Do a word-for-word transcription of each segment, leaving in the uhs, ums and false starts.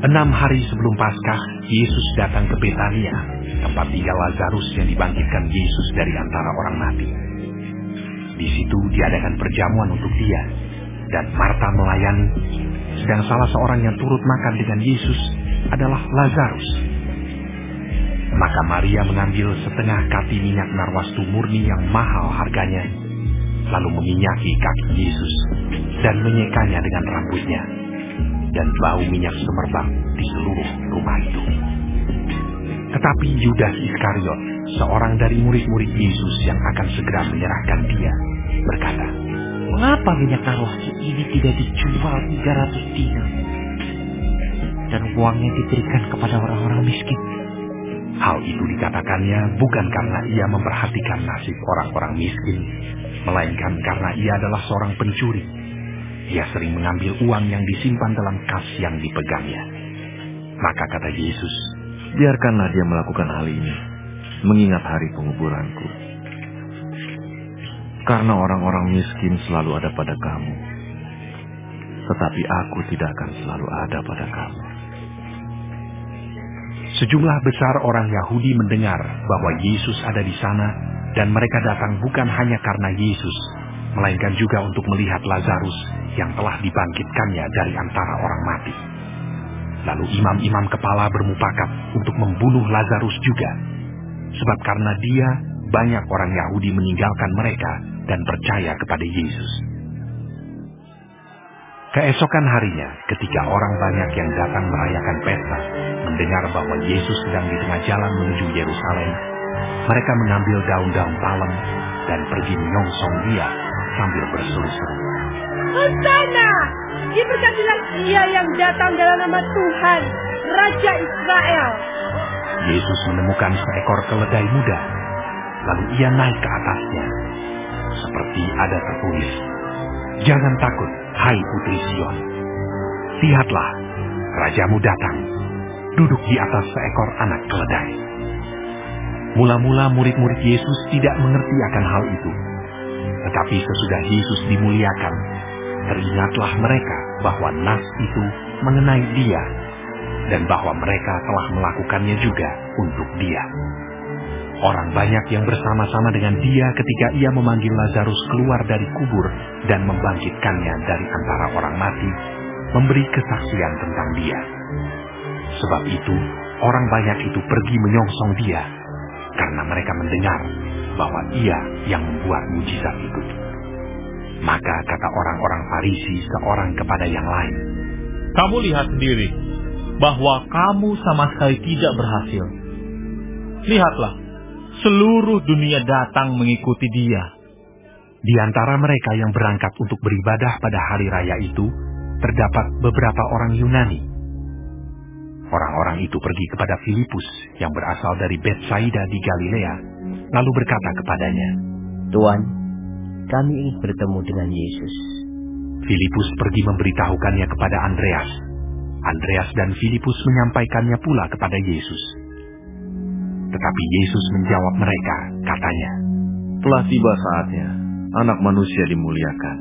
Enam hari sebelum Paskah, Yesus datang ke Betania, tempat tinggal Lazarus yang dibangkitkan Yesus dari antara orang mati. Di situ diadakan perjamuan untuk dia, dan Marta melayani, sedang salah seorang yang turut makan dengan Yesus adalah Lazarus. Maka Maria mengambil setengah kati minyak narwastu murni yang mahal harganya, lalu meminyaki kaki Yesus dan menyekanya dengan rambutnya, dan bau minyak semerbak di seluruh rumah itu. Tetapi Yudas Iskariot, seorang dari murid-murid Yesus yang akan segera menyerahkan dia, berkata, "Mengapa minyak narwastu ini tidak dijual tiga ratus dinar dan uangnya diberikan kepada orang-orang miskin?" Hal itu dikatakannya bukan karena ia memperhatikan nasib orang-orang miskin, melainkan karena ia adalah seorang pencuri. Ia sering mengambil uang yang disimpan dalam kas yang dipegangnya. Maka kata Yesus, "Biarkanlah dia melakukan hal ini, mengingat hari penguburanku. Karena orang-orang miskin selalu ada pada kamu, tetapi aku tidak akan selalu ada pada kamu." Sejumlah besar orang Yahudi mendengar bahwa Yesus ada di sana, dan mereka datang bukan hanya karena Yesus, melainkan juga untuk melihat Lazarus yang telah dibangkitkannya dari antara orang mati. Lalu imam-imam kepala bermufakat untuk membunuh Lazarus juga, sebab karena dia banyak orang Yahudi meninggalkan mereka dan percaya kepada Yesus. Keesokan harinya, ketika orang banyak yang datang merayakan pesta mendengar bahwa Yesus sedang di tengah jalan menuju Yerusalem, mereka mengambil daun-daun palem dan pergi menyongsong dia sambil berseru-seru, "Hosana! Diberkatilah dia yang datang dalam nama Tuhan, Raja Israel." Yesus menemukan seekor keledai muda, lalu ia naik ke atasnya. Seperti ada tertulis, "Jangan takut, hai putri Sion. Lihatlah, rajamu datang, duduk di atas seekor anak keledai." Mula-mula murid-murid Yesus tidak mengerti akan hal itu. Tetapi sesudah Yesus dimuliakan, teringatlah mereka bahwa nas itu mengenai dia, dan bahwa mereka telah melakukannya juga untuk dia. Orang banyak yang bersama-sama dengan dia ketika ia memanggil Lazarus keluar dari kubur dan membangkitkannya dari antara orang mati, memberi kesaksian tentang dia. Sebab itu, orang banyak itu pergi menyongsong dia, karena mereka mendengar bahwa ia yang membuat mujizat itu. Maka kata orang-orang Farisi seorang kepada yang lain, "Kamu lihat sendiri bahwa kamu sama sekali tidak berhasil. Lihatlah, seluruh dunia datang mengikuti dia." Di antara mereka yang berangkat untuk beribadah pada hari raya itu, terdapat beberapa orang Yunani. Orang-orang itu pergi kepada Filipus yang berasal dari Betsaida di Galilea, lalu berkata kepadanya, "Tuan, kami ingin bertemu dengan Yesus." Filipus pergi memberitahukannya kepada Andreas. Andreas dan Filipus menyampaikannya pula kepada Yesus. Tetapi Yesus menjawab mereka, katanya, "Telah tiba saatnya Anak Manusia dimuliakan.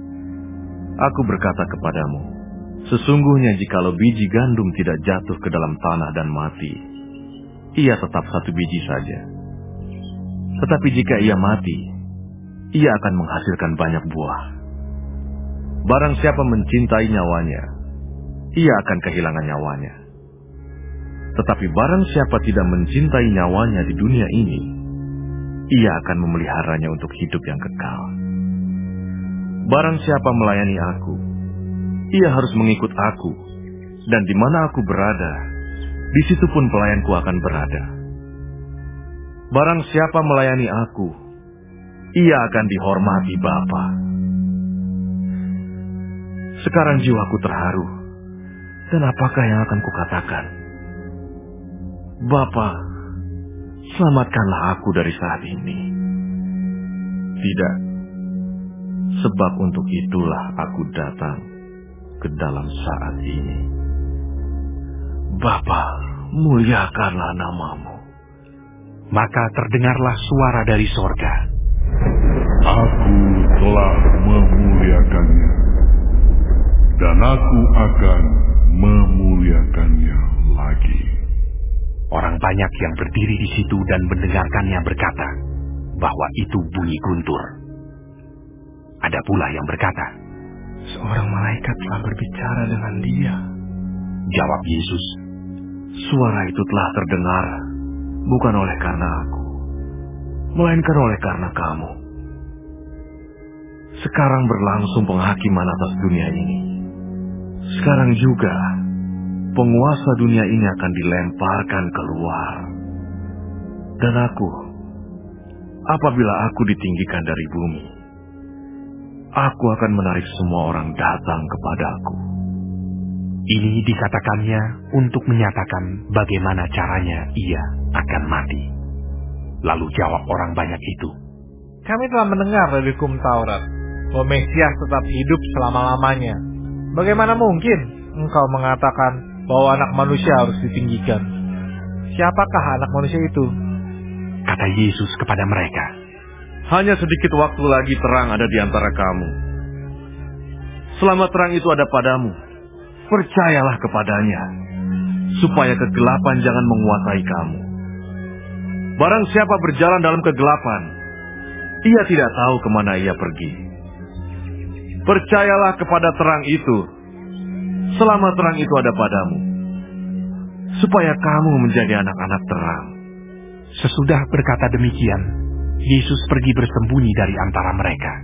Aku berkata kepadamu, sesungguhnya jikalau biji gandum tidak jatuh ke dalam tanah dan mati, ia tetap satu biji saja. Tetapi jika ia mati, ia akan menghasilkan banyak buah. Barang siapa mencintai nyawanya, ia akan kehilangan nyawanya. Tetapi barang siapa tidak mencintai nyawanya di dunia ini, ia akan memeliharanya untuk hidup yang kekal. Barang siapa melayani aku, ia harus mengikut aku, dan di mana aku berada, di situ pun pelayanku akan berada. Barang siapa melayani aku, ia akan dihormati Bapa." Sekarang jiwaku terharu, dan apakah yang akan kukatakan? Bapa, selamatkanlah aku dari saat ini. Tidak, sebab untuk itulah aku datang ke dalam saat ini. Bapa, muliakanlah namamu. Maka terdengarlah suara dari sorga, "Aku telah memuliakannya, dan aku akan memuliakannya lagi. Orang banyak yang berdiri di situ dan mendengarkannya berkata bahwa itu bunyi guntur. Ada pula yang berkata, "Seorang malaikat telah berbicara dengan dia." Jawab Yesus, "Suara itu telah terdengar bukan oleh karena aku, melainkan oleh karena kamu. Sekarang berlangsung penghakiman atas dunia ini. Sekarang juga penguasa dunia ini akan dilemparkan keluar. Dan aku, apabila aku ditinggikan dari bumi, aku akan menarik semua orang datang kepadaku." Ini dikatakannya untuk menyatakan bagaimana caranya ia akan mati. Lalu jawab orang banyak itu, Kami telah mendengar dari hukum Taurat bahwa Mesias tetap hidup selama-lamanya. Bagaimana mungkin engkau mengatakan bahwa anak manusia harus ditinggikan? Siapakah anak manusia itu? Kata Yesus kepada mereka, "Hanya sedikit waktu lagi terang ada di antara kamu. Selama terang itu ada padamu, percayalah kepadanya, supaya kegelapan jangan menguasai kamu. Barang siapa berjalan dalam kegelapan, ia tidak tahu kemana ia pergi. Percayalah kepada terang itu, selama terang itu ada padamu, supaya kamu menjadi anak-anak terang." Sesudah berkata demikian, Yesus pergi bersembunyi dari antara mereka.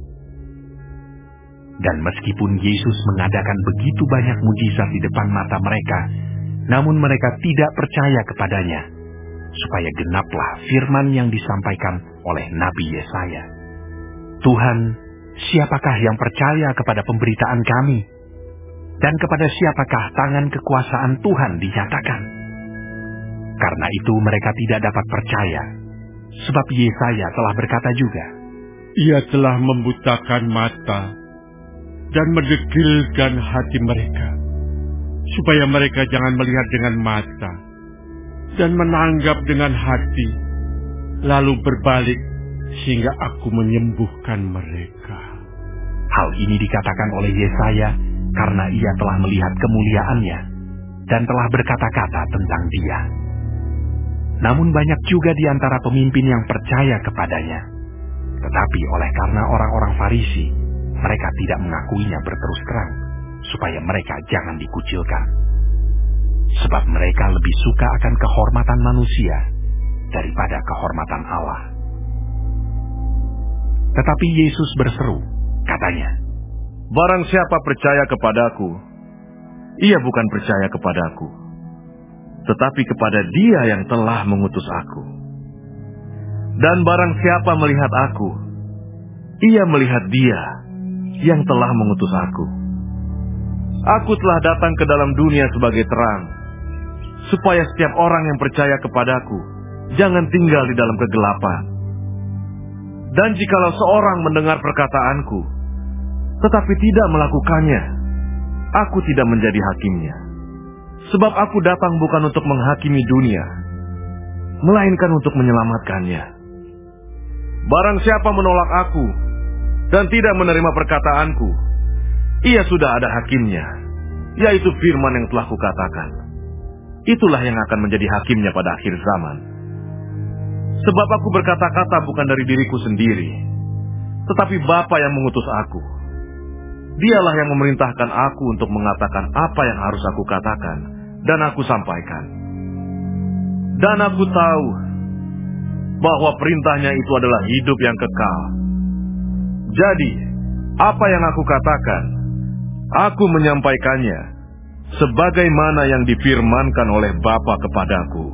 Dan meskipun Yesus mengadakan begitu banyak mujizat di depan mata mereka, namun mereka tidak percaya kepadanya, supaya genaplah firman yang disampaikan oleh Nabi Yesaya. "Tuhan, siapakah yang percaya kepada pemberitaan kami? Dan kepada siapakah tangan kekuasaan Tuhan dinyatakan?" Karena itu mereka tidak dapat percaya, sebab Yesaya telah berkata juga, Ia telah membutakan mata dan mendegilkan hati mereka, supaya mereka jangan melihat dengan mata dan menanggap dengan hati, lalu berbalik sehingga aku menyembuhkan mereka. Hal ini dikatakan oleh Yesaya karena ia telah melihat kemuliaannya dan telah berkata-kata tentang dia. Namun banyak juga di antara pemimpin yang percaya kepadanya. Tetapi oleh karena orang-orang Farisi, mereka tidak mengakuinya berterus terang, supaya mereka jangan dikucilkan. Sebab mereka lebih suka akan kehormatan manusia daripada kehormatan Allah. Tetapi Yesus berseru, katanya, "Barang siapa percaya kepadaku, ia bukan percaya kepadaku, tetapi kepada Dia yang telah mengutus aku. Dan barang siapa melihat aku, ia melihat Dia yang telah mengutus aku. Aku telah datang ke dalam dunia sebagai terang, supaya setiap orang yang percaya kepadaku jangan tinggal di dalam kegelapan. Dan jikalau seorang mendengar perkataanku, tetapi tidak melakukannya, aku tidak menjadi hakimnya. Sebab aku datang bukan untuk menghakimi dunia, melainkan untuk menyelamatkannya. Barang siapa menolak aku dan tidak menerima perkataanku, ia sudah ada hakimnya, yaitu firman yang telah kukatakan. Itulah yang akan menjadi hakimnya pada akhir zaman. Sebab aku berkata-kata bukan dari diriku sendiri, tetapi Bapa yang mengutus aku. Dialah yang memerintahkan aku untuk mengatakan apa yang harus aku katakan dan aku sampaikan. Dan aku tahu bahwa perintahnya itu adalah hidup yang kekal. Jadi, apa yang aku katakan, aku menyampaikannya sebagaimana yang difirmankan oleh Bapa kepadaku.